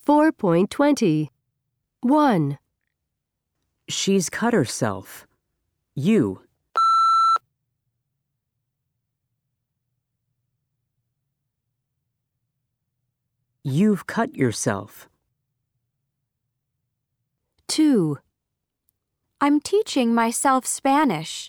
4.20. 1. She's cut herself. You. You've cut yourself. 2. I'm teaching myself Spanish.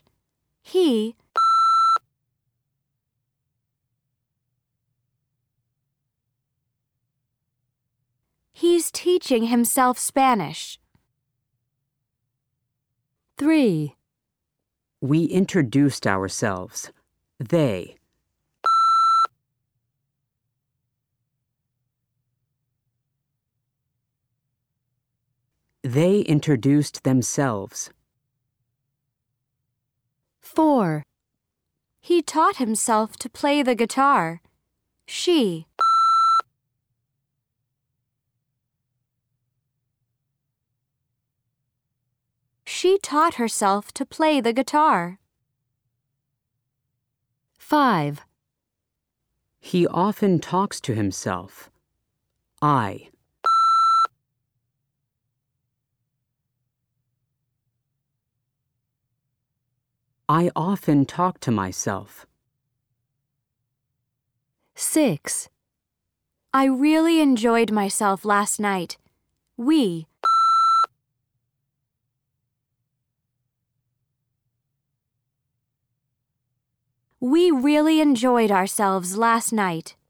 He's teaching himself Spanish. 3. We introduced ourselves. They. They introduced themselves. 4. He taught himself to play the guitar. She taught herself to play the guitar. 5. He often talks to himself. I often talk to myself. 6. I really enjoyed myself last night. We really enjoyed ourselves last night.